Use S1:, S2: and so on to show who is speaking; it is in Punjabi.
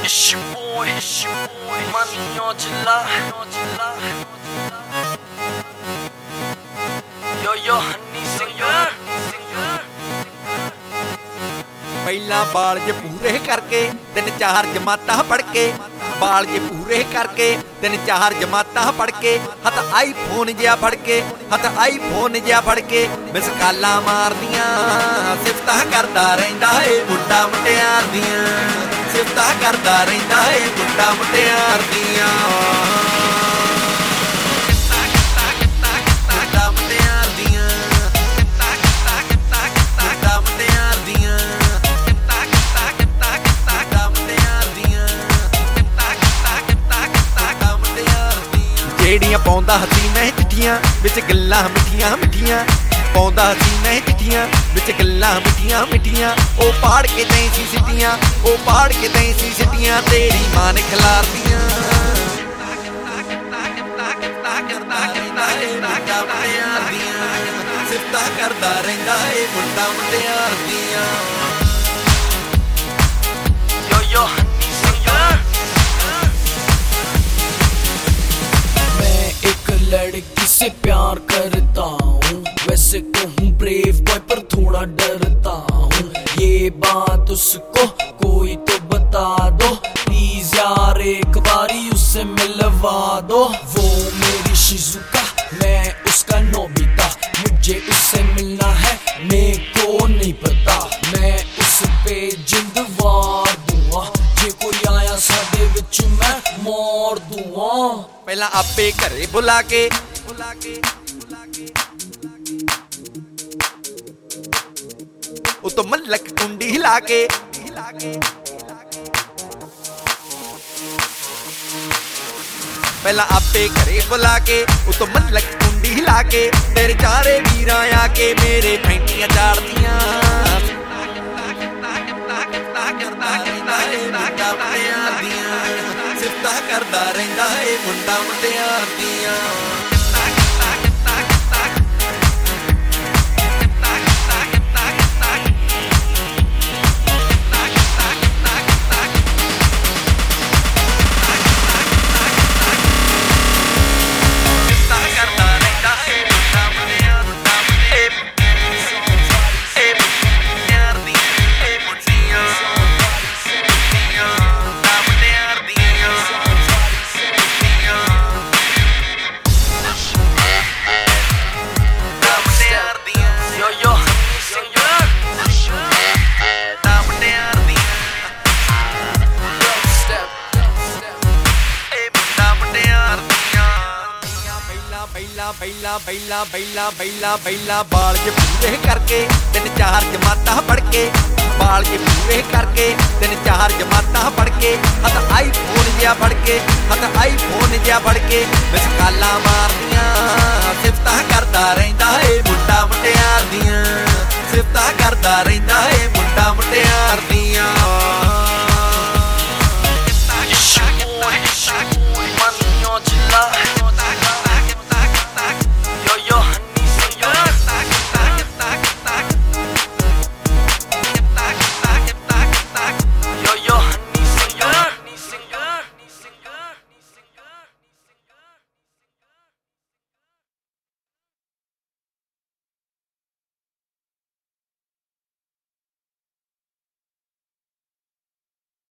S1: It's your boy, Money on July. Yo, honey singer.
S2: ਪਹਿਲਾਂ ਬਾਲ ਜੇ ਪੂਰੇ ਕਰਕੇ 3-4 ਜਮਾਤਾਂ ਪੜ ਕੇ ਬਾਲ ਜੇ ਪੂਰੇ ਕਰਕੇ 3-4 ਜਮਾਤਾਂ ਪੜ ਕੇ ਹੱਥ ਆਈਫੋਨ ਜਿਹਾ ਫੜ ਕੇ ਫੜ ਕੇ ਮਿਸ ਕਾਲਾਂ ਮਾਰਦੀਆਂ ਸਿਫਤਾਂ ਕਰਦਾ ਰਹਿੰਦਾ ਏ ਮੁੰਡਾ ਮੁਟਿਆਰ ਦੀਆਂ ਸਿਫਤਾਂ ਕਰਦਾ ਰਹਿੰਦਾ ਏ ਮੁੰਡਾ ਮੁਟਿਆਰ ਦੀਆਂ ਜਿਹੜੀਆਂ ਪਾਉਂਦਾ ਹੱਥੀ ਮੈਂ ਚਿੱਠੀਆਂ ਵਿੱਚ ਗੱਲਾਂ ਮਿੱਠੀਆਂ ਪਾਉਂਦਾ ਹੱਥੀ ਮੈਂ ਚਿੱਠੀਆਂ ਵਿੱਚ ਗੱਲਾਂ ਮਿੱਠੀਆਂ ਉਹ ਪਾੜ ਕੇ ਤੈਂ ਸੀ ਸਿੱਟੀਆਂ ਤੇਰੀ ਮਾਂ ਨੇ ਖਿਲਾਰਦੀਆਂ ਸਿਫਤਾਂ ਕਰਦਾ ਰਹਿੰਦਾ ਏ ਮੁੰਡਾ ਮੁਟਿਆਰ ਦੀਆਂ
S1: Yo, honey singer.
S3: लड़की से प्यार करता हूँ वैसे तो हूँ ब्रेव बॉय पर थोड़ा डरता हूँ ये बात उसको कोई तो बता दो प्लीज यार एक बारी उससे मिलवा दो वो मेरी शिजुका मैं उसका नोबिता मुझे उससे मिलना है मेरे को नहीं पता मैं उस पे जिंद वार दूंगा जे कोई आया साडे विच मैं मार दूंगा
S2: ਪਹਿਲਾਂ ਆਪੇ ਘਰੇ ਬੁਲਾ ਕੇ ਉਤੋਂ ਮਲਕ ਕੁੰਡੀ ਹਿਲਾ ਕੇ ਪਹਿਲਾਂ ਆਪੇ ਘਰੇ ਬੁਲਾ ਕੇ ਉਤੋਂ ਮਲਕ ਕੁੰਡੀ ਹਿਲਾ ਕੇ ਤੇਰੇ ਚਾਰੇ ਵੀਰਾਂ ਆ ਕੇ ਮੇਰੇ ਫੈਂਟੀਆਂ ਚਾੜਦੀਆਂ ਸਿਫਤਾਂ ਕਰਦਾ ਰਹਿੰਦਾ ਏ ਮੁੰਡਾ ਮੁਟਿਆਰ ਦੀਆਂ ਪਹਿਲਾਂ ਬਾਲ ਜੇ ਪੂਰੇ ਕਰਕੇ 3-4 ਜਮਾਤਾਂ ਪੜ ਕੇ ਬਾਲ ਜੇ ਪੂਰੇ ਕਰਕੇ 3-4 ਜਮਾਤਾਂ ਪੜ ਕੇ ਹੱਥ ਆਈਫੋਨ ਜਿਹਾ ਫੜ ਕੇ ਮਿਸ ਕਾਲਾਂ ਮਾਰਦੀਆਂ ਸਿਫਤਾਂ ਕਰਦਾ ਰਹਿੰਦਾ ਏ ਮੁੰਡਾ ਮੁਟਿਆਰ ਦੀਆਂ ਸਿਫਤਾਂ ਕਰਦਾ ਰਹਿੰਦਾ ਏ ਮੁੰਡਾ ਮੁਟਿਆਰ ਦੀਆਂ